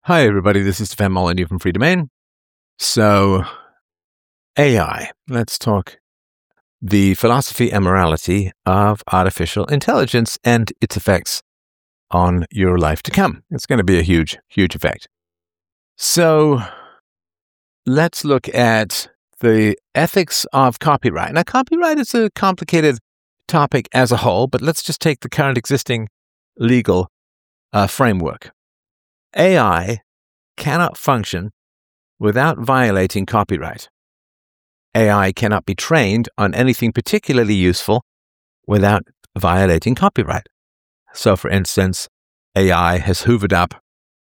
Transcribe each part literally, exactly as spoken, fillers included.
Hi, everybody. This is Stefan Molyneux from Free Domain. So, A I. Let's talk the philosophy and morality of artificial intelligence and its effects on your life to come. It's going to be a huge, huge effect. So, let's look at the ethics of copyright. Now, copyright is a complicated topic as a whole, but let's just take the current existing legal uh, framework. A I cannot function without violating copyright. A I cannot be trained on anything particularly useful without violating copyright. So, for instance, A I has hoovered up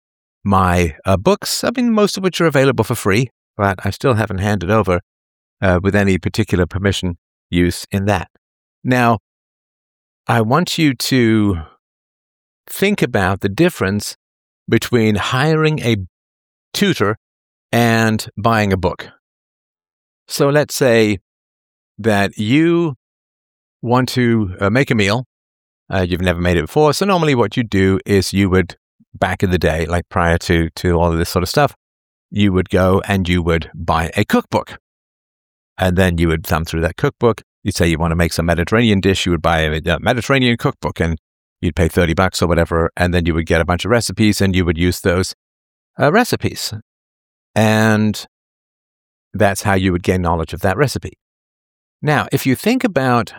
my uh, books, I mean, most of which are available for free, but I still haven't handed over uh, with any particular permission use in that. Now, I want you to think about the difference between hiring a tutor and buying a book. So let's say that you want to uh, make a meal. Uh, you've never made it before. So normally what you do is you would, back in the day, like prior to, to all of this sort of stuff, you would go and you would buy a cookbook. And then you would thumb through that cookbook. You'd say you want to make some Mediterranean dish. You would buy a, a Mediterranean cookbook and you'd pay thirty bucks or whatever, and then you would get a bunch of recipes and you would use those uh, recipes. And that's how you would gain knowledge of that recipe. Now, if you think about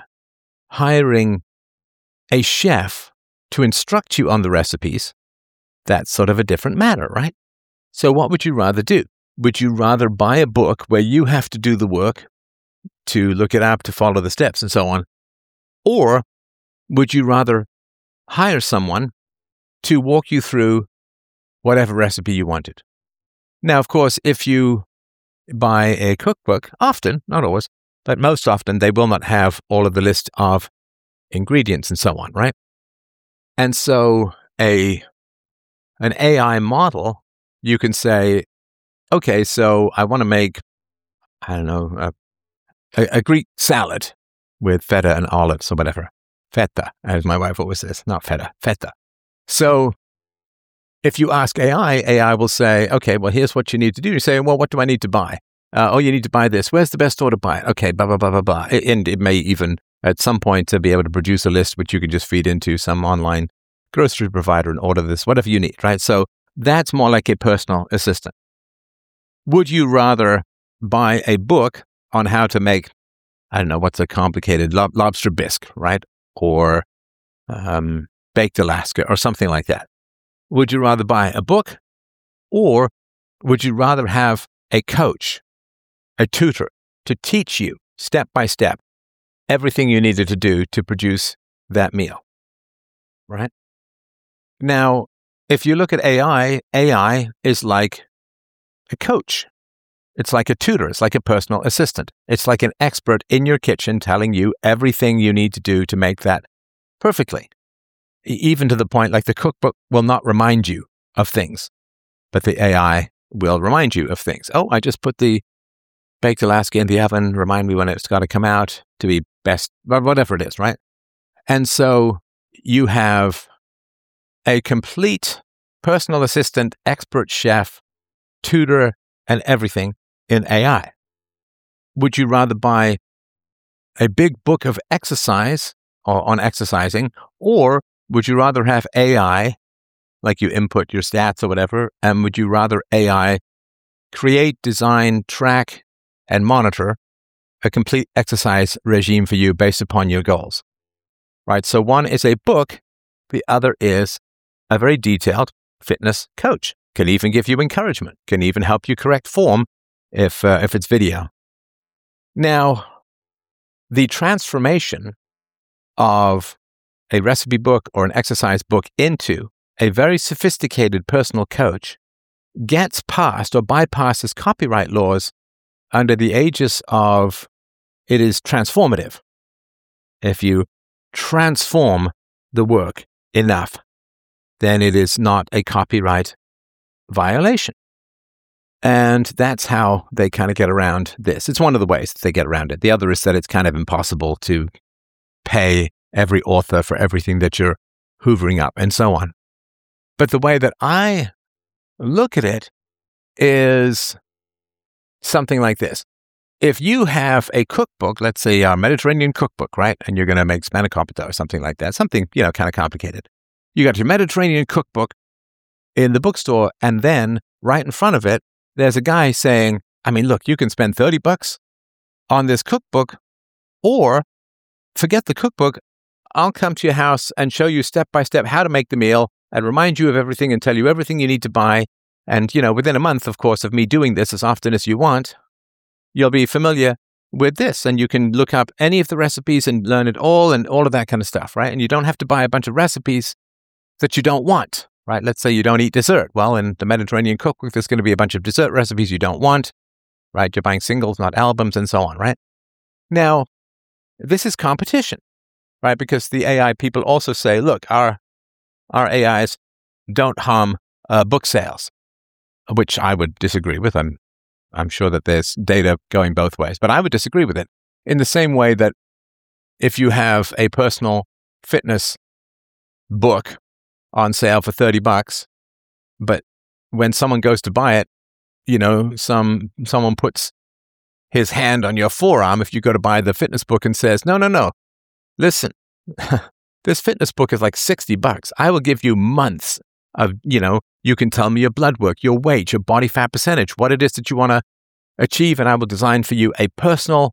hiring a chef to instruct you on the recipes, that's sort of a different matter, right? So what would you rather do? Would you rather buy a book where you have to do the work to look it up, to follow the steps and so on? Or would you rather hire someone to walk you through whatever recipe you wanted? Now, of course, if you buy a cookbook, often, not always, but most often, they will not have all of the list of ingredients and so on, right? And so a an A I model, you can say, okay, so I want to make, I don't know, a, a, a Greek salad with feta and olives or whatever. Feta, as my wife always says, not feta, feta. So if you ask A I, A I will say, okay, well, here's what you need to do. You say, well, what do I need to buy? Uh, oh, you need to buy this. Where's the best store to buy it? Okay, blah, blah, blah, blah, blah. And it may even, at some point, to be able to produce a list which you can just feed into some online grocery provider and order this, whatever you need, right? So that's more like a personal assistant. Would you rather buy a book on how to make, I don't know, what's a complicated lob- lobster bisque, right? Or um, baked Alaska or something like that? Would you rather buy a book, or would you rather have a coach, a tutor, to teach you step by step everything you needed to do to produce that meal, right? Now, if you look at A I, A I is like a coach. It's like a tutor. It's like a personal assistant. It's like an expert in your kitchen telling you everything you need to do to make that perfectly. Even to the point, like the cookbook will not remind you of things, but the A I will remind you of things. Oh, I just put the baked Alaska in the oven. Remind me when it's got to come out to be best, whatever it is, right? And so you have a complete personal assistant, expert chef, tutor, and everything in A I. Would you rather buy a big book of exercise or on exercising, or would you rather have A I, like you input your stats or whatever, and would you rather A I create, design, track, and monitor a complete exercise regime for you based upon your goals? Right? So one is a book, the other is a very detailed fitness coach. Can even give you encouragement, can even help you correct form if uh, if it's video. Now, the transformation of a recipe book or an exercise book into a very sophisticated personal coach gets past or bypasses copyright laws under the aegis of it is transformative. If you transform the work enough, then it is not a copyright violation. And that's how they kind of get around this. It's one of the ways that they get around it. The other is that it's kind of impossible to pay every author for everything that you're hoovering up and so on. But the way that I look at it is something like this. If you have a cookbook, let's say a Mediterranean cookbook, right? And you're going to make spanakopita or something like that, something, you know, kind of complicated. You got your Mediterranean cookbook in the bookstore, and then right in front of it, there's a guy saying, I mean, look, you can spend thirty bucks on this cookbook, or forget the cookbook. I'll come to your house and show you step by step how to make the meal and remind you of everything and tell you everything you need to buy. And, you know, within a month, of course, of me doing this as often as you want, you'll be familiar with this, and you can look up any of the recipes and learn it all and all of that kind of stuff, right? And you don't have to buy a bunch of recipes that you don't want, right? Let's say you don't eat dessert. Well, in the Mediterranean cookbook, there's going to be a bunch of dessert recipes you don't want, right? You're buying singles, not albums, and so on, right? Now, this is competition, right? Because the A I people also say, look, our our A Is don't harm uh, book sales, which I would disagree with. I'm I'm sure that there's data going both ways, but I would disagree with it. In the same way that if you have a personal fitness book on sale for thirty bucks, but when someone goes to buy it, you know, some someone puts his hand on your forearm if you go to buy the fitness book and says, no, no, no, listen, this fitness book is like sixty bucks. I will give you months of, you know, you can tell me your blood work, your weight, your body fat percentage, what it is that you want to achieve, and I will design for you a personal,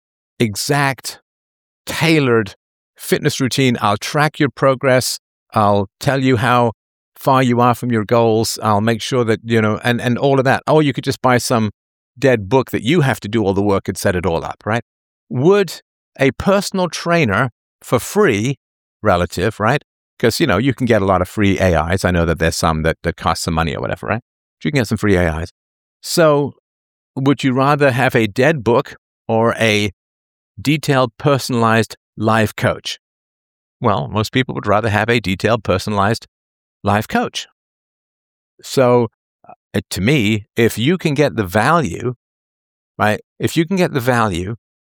exact, tailored fitness routine. I'll track your progress. I'll tell you how far you are from your goals. I'll make sure that, you know, and, and all of that. Or you could just buy some dead book that you have to do all the work and set it all up, right? Would a personal trainer for free, relative, right? Because, you know, you can get a lot of free A Is. I know that there's some that, that cost some money or whatever, right? But you can get some free A Is. So would you rather have a dead book or a detailed, personalized life coach? Well, most people would rather have a detailed, personalized life coach. So uh, to me, if you can get the value, right? If you can get the value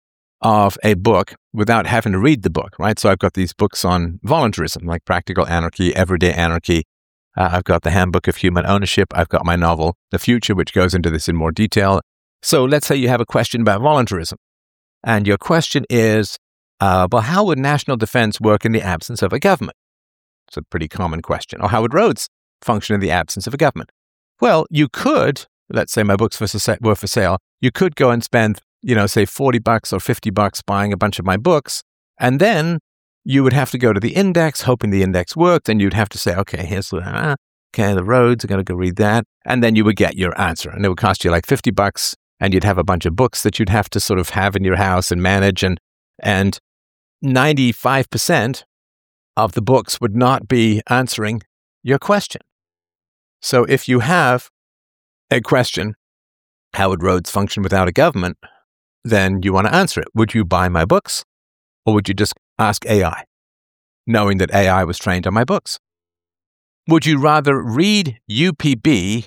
of a book without having to read the book, right? So I've got these books on voluntarism, like Practical Anarchy, Everyday Anarchy. Uh, I've got the Handbook of Human Ownership. I've got my novel, The Future, which goes into this in more detail. So let's say you have a question about voluntarism. And your question is, uh, well, how would national defense work in the absence of a government? It's a pretty common question. Or how would roads function in the absence of a government? Well, you could, let's say my books were for sale, you could go and spend, you know, say forty bucks or fifty bucks buying a bunch of my books. And then you would have to go to the index, hoping the index worked. And you'd have to say, okay, here's the, uh, okay, the roads, I got to go read that. And then you would get your answer. And it would cost you like fifty bucks. And you'd have a bunch of books that you'd have to sort of have in your house and manage. And, and ninety-five percent of the books would not be answering your question. So if you have a question, how would roads function without a government? Then you want to answer it. Would you buy my books, or would you just ask A I, knowing that A I was trained on my books? Would you rather read U P B,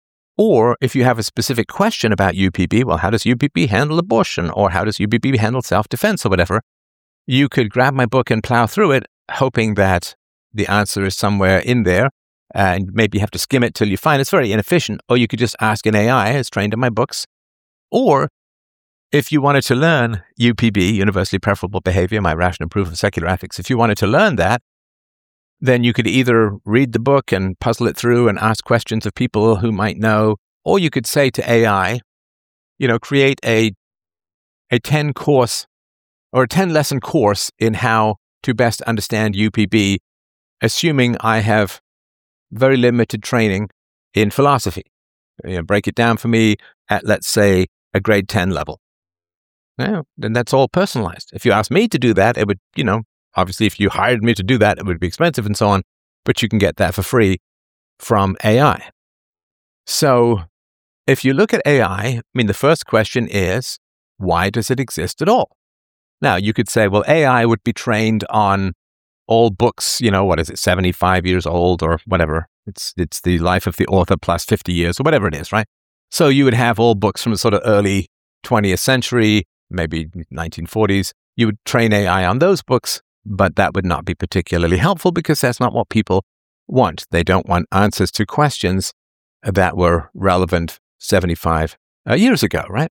or if you have a specific question about U P B, well, how does U P B handle abortion, or how does U P B handle self-defense or whatever? You could grab my book and plow through it, hoping that the answer is somewhere in there, and maybe you have to skim it till you find it. It's very inefficient. Or you could just ask an A I, it's trained on my books. Or if you wanted to learn U P B, Universally Preferable Behavior, My Rational Proof of Secular Ethics, if you wanted to learn that, then you could either read the book and puzzle it through and ask questions of people who might know, or you could say to A I, you know, create a a ten course or a ten lesson course in how to best understand U P B, assuming I have very limited training in philosophy. You know, break it down for me at, let's say, a grade ten level. Now, then that's all personalized. If you ask me to do that, it would, you know, obviously if you hired me to do that, it would be expensive and so on, but you can get that for free from A I. So if you look at A I, I mean, the first question is, why does it exist at all? Now, you could say, well, A I would be trained on all books, you know, what is it, seventy-five years old or whatever. It's it's the life of the author plus fifty years or whatever it is, right? So you would have all books from the sort of early twentieth century, maybe nineteen forties. You would train A I on those books, but that would not be particularly helpful because that's not what people want. They don't want answers to questions that were relevant seventy-five uh, years ago, right?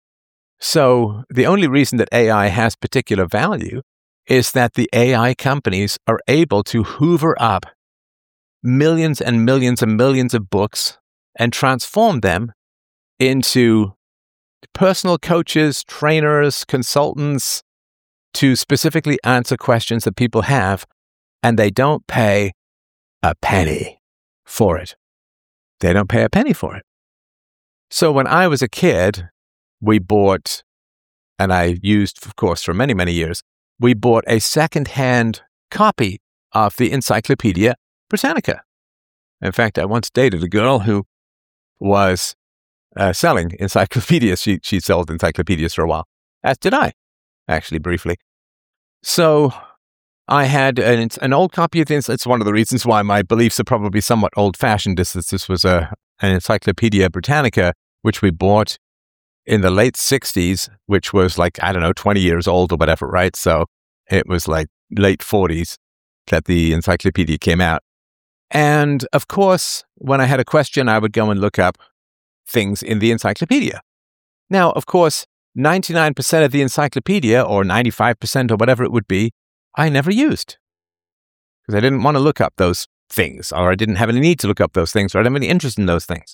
So the only reason that A I has particular value is that the A I companies are able to hoover up millions and millions and millions of books and transform them into personal coaches, trainers, consultants to specifically answer questions that people have, and they don't pay a penny for it. They don't pay a penny for it. So when I was a kid, we bought, and I used, of course, for many, many years, we bought a second-hand copy of the Encyclopedia Britannica. In fact, I once dated a girl who was uh, selling encyclopedias. She, she sold encyclopedias for a while, as did I, actually, briefly. So I had an, an old copy of this. It's one of the reasons why my beliefs are probably somewhat old-fashioned, is that this was a, an Encyclopedia Britannica, which we bought in the late sixties, which was like, I don't know, twenty years old or whatever, right? So it was like late forties that the encyclopedia came out. And of course, when I had a question, I would go and look up things in the encyclopedia. Now, of course, ninety-nine percent of the encyclopedia, or ninety-five percent or whatever it would be, I never used. Because I didn't want to look up those things, or I didn't have any need to look up those things, or I didn't have any interest in those things.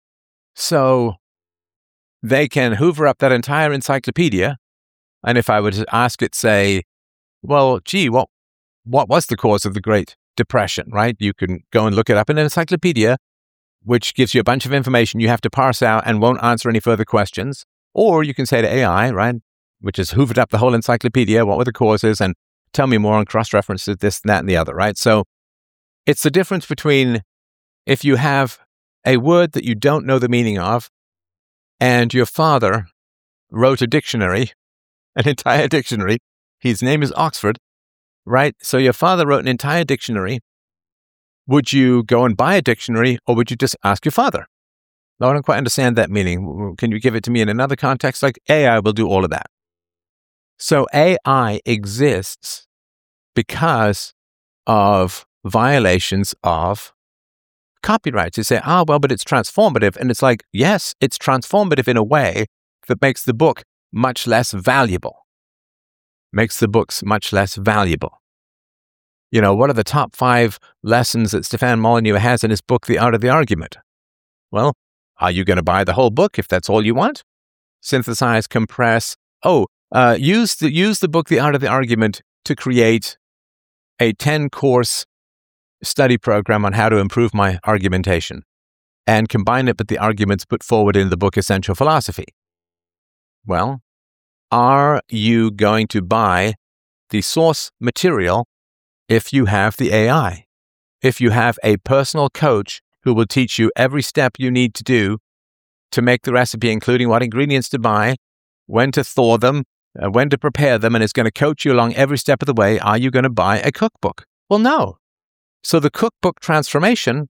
So they can hoover up that entire encyclopedia, and if I were to ask it, say, well, gee, what, what was the cause of the Great Depression, right? You can go and look it up in an encyclopedia, which gives you a bunch of information you have to parse out and won't answer any further questions. Or you can say to A I, right, which has hoovered up the whole encyclopedia, what were the causes, and tell me more on cross-references, this, that, and the other, right? So it's the difference between if you have a word that you don't know the meaning of, and your father wrote a dictionary, an entire dictionary. His name is Oxford, right? So your father wrote an entire dictionary. Would you go and buy a dictionary, or would you just ask your father? No, I don't quite understand that meaning. Can you give it to me in another context? Like A I will do all of that. So A I exists because of violations of copyright. You say, ah, well, but it's transformative. And it's like, yes, it's transformative in a way that makes the book much less valuable. Makes the books much less valuable. You know, what are the top five lessons that Stefan Molyneux has in his book, The Art of the Argument? Well, are you going to buy the whole book if that's all you want? Synthesize, compress. Oh, uh, use the use the book, The Art of the Argument, to create a ten-course study program on how to improve my argumentation, and combine it with the arguments put forward in the book Essential Philosophy. Well, are you going to buy the source material if you have the A I? If you have a personal coach who will teach you every step you need to do to make the recipe, including what ingredients to buy, when to thaw them, uh, when to prepare them, and is going to coach you along every step of the way, are you going to buy a cookbook? Well, no. So the cookbook transformation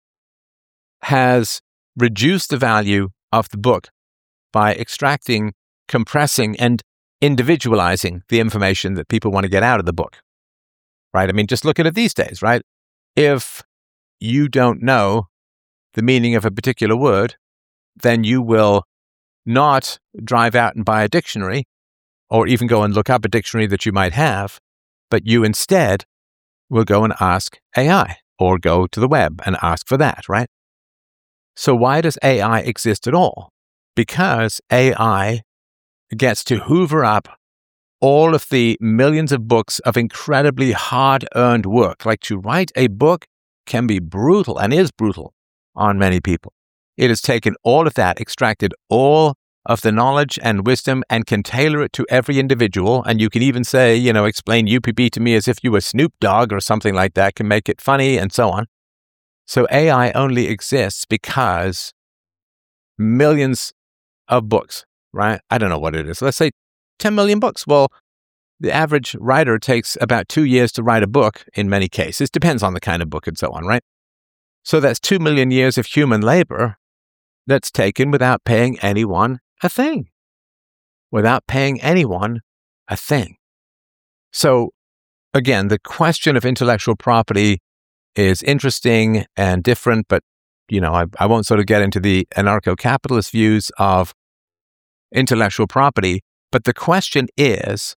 has reduced the value of the book by extracting, compressing, and individualizing the information that people want to get out of the book. Right? I mean, just look at it these days, right? If you don't know the meaning of a particular word, then you will not drive out and buy a dictionary, or even go and look up a dictionary that you might have, but you instead will go and ask A I, or go to the web and ask for that, right? So why does A I exist at all? Because A I gets to hoover up all of the millions of books of incredibly hard-earned work. Like, to write a book can be brutal, and is brutal on many people. It has taken all of that, extracted all of the knowledge and wisdom, and can tailor it to every individual. And you can even say, you know, explain U P B to me as if you were Snoop Dogg or something like that, can make it funny, and so on. So A I only exists because millions of books, right? I don't know what it is. Let's say ten million books. Well, the average writer takes about two years to write a book in many cases. Depends on the kind of book and so on, right? So that's two million years of human labor that's taken without paying anyone a thing. Without paying anyone a thing. So again, the question of intellectual property is interesting and different, but you know, I, I won't sort of get into the anarcho-capitalist views of intellectual property, but the question is,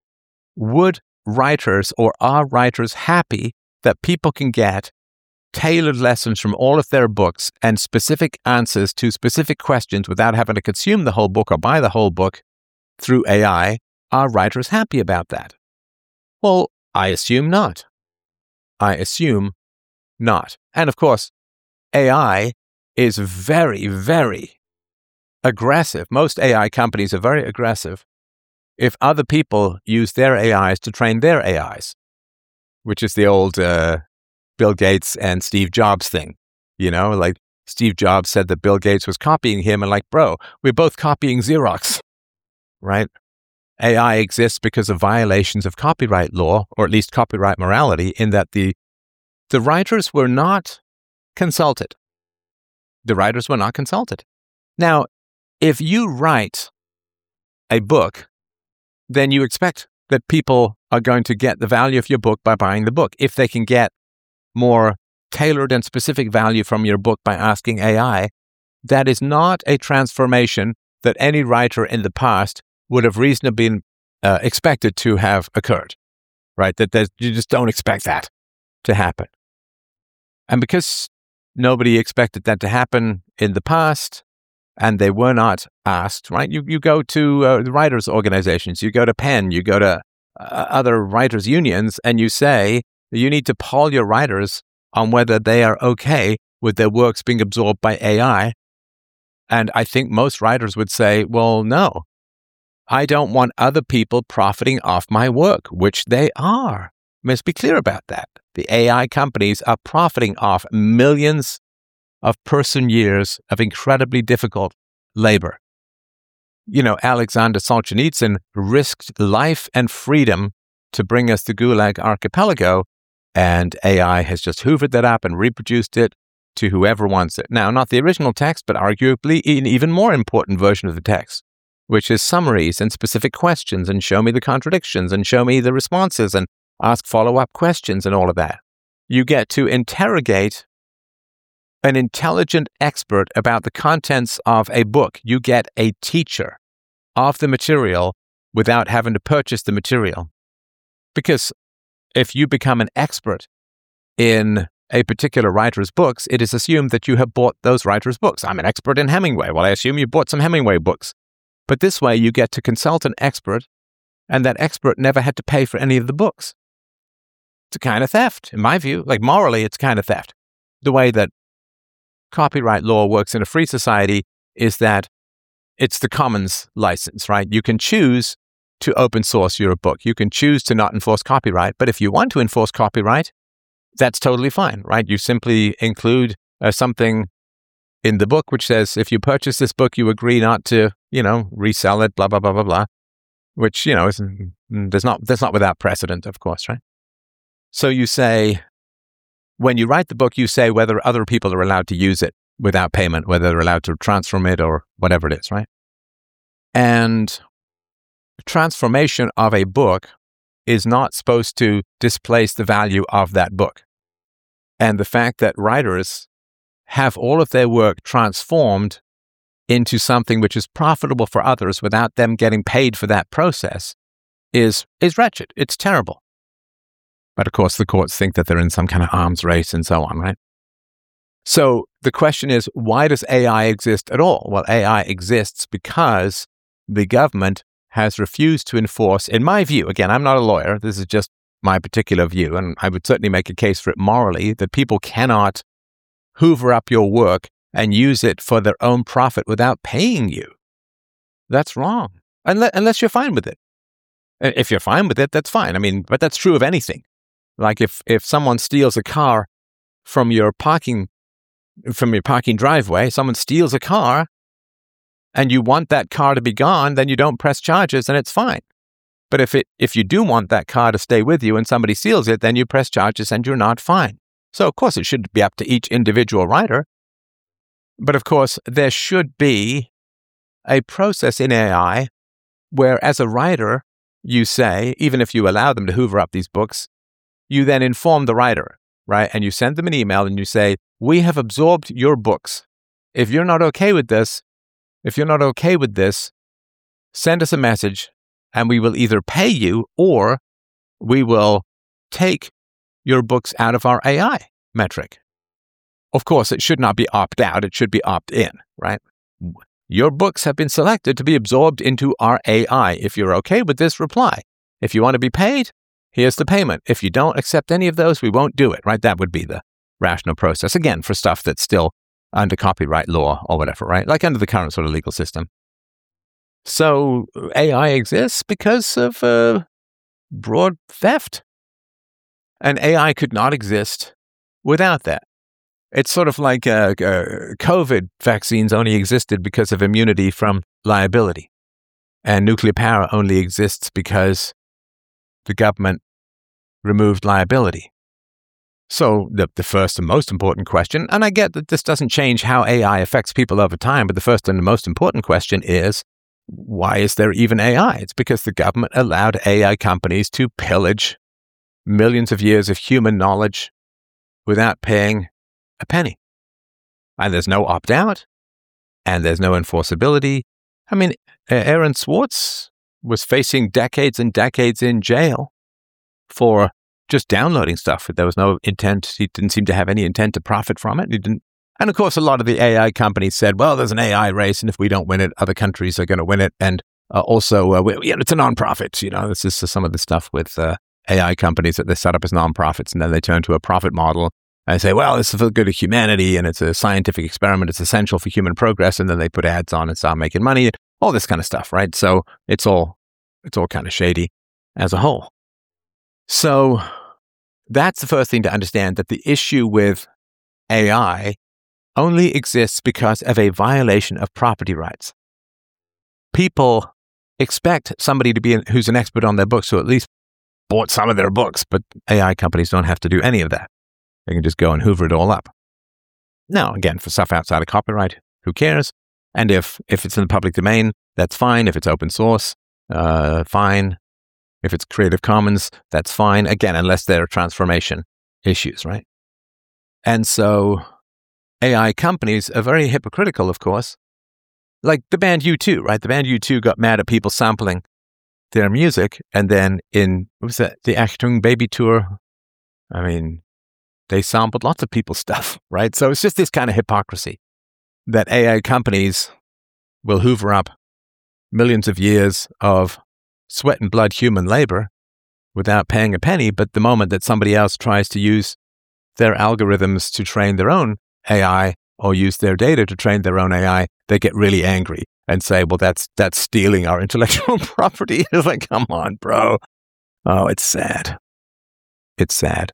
would writers or are writers happy that people can get tailored lessons from all of their books and specific answers to specific questions without having to consume the whole book or buy the whole book through A I? Are writers happy about that? Well, I assume not. I assume not. And of course, A I is very, very aggressive. Most A I companies are very aggressive if other people use their A Is to train their A Is, which is the old uh, Bill Gates and Steve Jobs thing. You know, like Steve Jobs said that Bill Gates was copying him, and like, bro, we're both copying Xerox, right? A I exists because of violations of copyright law, or at least copyright morality, in that the the writers were not consulted. The writers were not consulted. Now, if you write a book, then you expect that people are going to get the value of your book by buying the book. If they can get more tailored and specific value from your book by asking A I, that is not a transformation that any writer in the past would have reasonably been uh, expected to have occurred, right? That you just don't expect that to happen. And because nobody expected that to happen in the past, and they were not asked, right? You you go to uh, the writers' organizations, you go to Penn, you go to uh, other writers' unions, and you say, you need to poll your writers on whether they are okay with their works being absorbed by A I. And I think most writers would say, well, no, I don't want other people profiting off my work, which they are. Let's be clear about that. The A I companies are profiting off millions of person years of incredibly difficult labor. You know, Alexander Solzhenitsyn risked life and freedom to bring us the Gulag Archipelago, and A I has just hoovered that up and reproduced it to whoever wants it. Now, not the original text, but arguably an even more important version of the text, which is summaries and specific questions, and show me the contradictions, and show me the responses, and ask follow-up questions, and all of that. You get to interrogate an intelligent expert about the contents of a book. You get a teacher of the material without having to purchase the material. Because if you become an expert in a particular writer's books, it is assumed that you have bought those writer's books. I'm an expert in Hemingway. Well, I assume you bought some Hemingway books. But this way, you get to consult an expert, and that expert never had to pay for any of the books. It's a kind of theft, in my view. Like, morally, it's kind of theft. The way that copyright law works in a free society is that it's the commons license, right? You can choose to open source your book. You can choose to not enforce copyright. But if you want to enforce copyright, that's totally fine, right? You simply include uh, something in the book which says, if you purchase this book, you agree not to, you know, resell it, blah, blah, blah, blah, blah, which, you know, is, there's not, that's not without precedent, of course, right? So you say, when you write the book, you say whether other people are allowed to use it without payment, whether they're allowed to transform it or whatever it is, right? And transformation of a book is not supposed to displace the value of that book. And the fact that writers have all of their work transformed into something which is profitable for others without them getting paid for that process is, is wretched. It's terrible. But of course, the courts think that they're in some kind of arms race and so on, right? So the question is, why does A I exist at all? Well, A I exists because the government has refused to enforce, in my view, again, I'm not a lawyer, this is just my particular view, and I would certainly make a case for it morally, that people cannot hoover up your work and use it for their own profit without paying you. That's wrong, unless, unless you're fine with it. If you're fine with it, that's fine. I mean, but that's true of anything. Like if, if someone steals a car from your parking from your parking driveway, someone steals a car, and you want that car to be gone, then you don't press charges and it's fine. But if it if you do want that car to stay with you and somebody steals it, then you press charges and you're not fine. So of course it should be up to each individual writer. But of course there should be a process in A I where as a writer you say, even if you allow them to hoover up these books, you then inform the writer, right? And you send them an email and you say, we have absorbed your books. If you're not okay with this, if you're not okay with this, send us a message and we will either pay you or we will take your books out of our A I metric. Of course, it should not be opt out. It should be opt in, right? Your books have been selected to be absorbed into our A I. If you're okay with this, reply. If you want to be paid, here's the payment. If you don't accept any of those, we won't do it, right? That would be the rational process. Again, for stuff that's still under copyright law or whatever, right? Like under the current sort of legal system. So A I exists because of uh, broad theft. And A I could not exist without that. It's sort of like uh, uh, COVID vaccines only existed because of immunity from liability. And nuclear power only exists because the government removed liability. So the, the first and most important question, and I get that this doesn't change how A I affects people over time, but the first and the most important question is, why is there even A I? It's because the government allowed A I companies to pillage millions of years of human knowledge without paying a penny. And there's no opt-out, and there's no enforceability. I mean, Aaron Swartz was facing decades and decades in jail for just downloading stuff. There was no intent. He didn't seem to have any intent to profit from it. He didn't. And of course, a lot of the A I companies said, well, there's an A I race, and if we don't win it, other countries are going to win it. And uh, also, uh, we, you know, it's a nonprofit. You know, this is some of the stuff with uh, A I companies that they set up as nonprofits, and then they turn to a profit model and say, well, this is for the good of humanity, and it's a scientific experiment. It's essential for human progress. And then they put ads on and start making money, all this kind of stuff, right? So it's all it's all kind of shady as a whole. So that's the first thing to understand, that the issue with A I only exists because of a violation of property rights. People expect somebody to be an, who's an expert on their books, who at least bought some of their books, but A I companies don't have to do any of that. They can just go and hoover it all up. Now, again, for stuff outside of copyright, who cares? And if, if it's in the public domain, that's fine. If it's open source, uh, fine. If it's Creative Commons, that's fine. Again, unless there are transformation issues, right? And so A I companies are very hypocritical, of course. Like the band U two, right? The band U two got mad at people sampling their music. And then in, what was that? The Achtung Baby Tour. I mean, they sampled lots of people's stuff, right? So it's just this kind of hypocrisy that A I companies will hoover up millions of years of sweat and blood human labor without paying a penny. But the moment that somebody else tries to use their algorithms to train their own A I or use their data to train their own A I, they get really angry and say, well, that's that's stealing our intellectual property. It's like, come on, bro. Oh, it's sad. It's sad.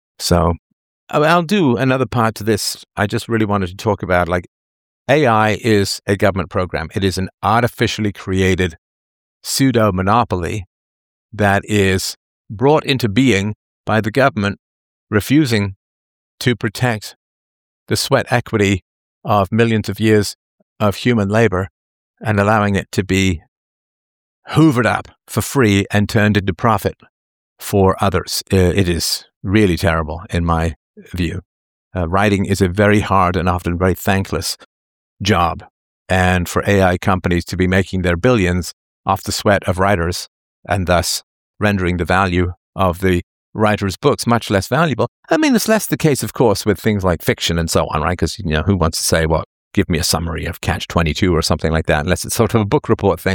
So I'll do another part to this. I just really wanted to talk about, like, A I is a government program. It is an artificially created pseudo-monopoly that is brought into being by the government refusing to protect the sweat equity of millions of years of human labor and allowing it to be hoovered up for free and turned into profit for others. It is really terrible in my view. Uh, writing is a very hard and often very thankless job. And for A I companies to be making their billions off the sweat of writers and thus rendering the value of the writer's books much less valuable. I mean, it's less the case, of course, with things like fiction and so on, right? Because, you know, who wants to say, well, give me a summary of Catch twenty-two or something like that, unless it's sort of a book report thing.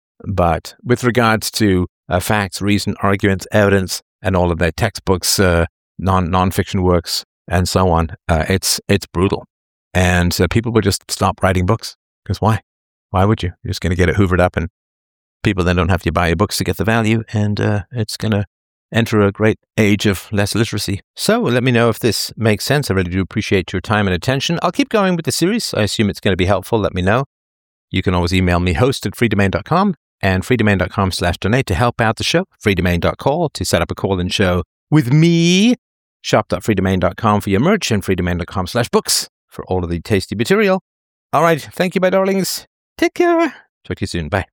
But with regards to uh, facts, reason, arguments, evidence, and all of their textbooks, uh, non non-fiction works, and so on, uh, it's it's brutal. And uh, people would just stop writing books. Because why? Why would you? You're just going to get it hoovered up, and people then don't have to buy your books to get the value, and uh, it's going to enter a great age of less literacy. So let me know if this makes sense. I really do appreciate your time and attention. I'll keep going with the series. I assume it's going to be helpful. Let me know. You can always email me, host at freedomain dot com, and freedomain dot com slash donate to help out the show. freedomain dot call to set up a call-in show with me. shop dot freedomain dot com for your merch, and freedomain dot com slash books for all of the tasty material. All right. Thank you, my darlings. Take care. Talk to you soon. Bye.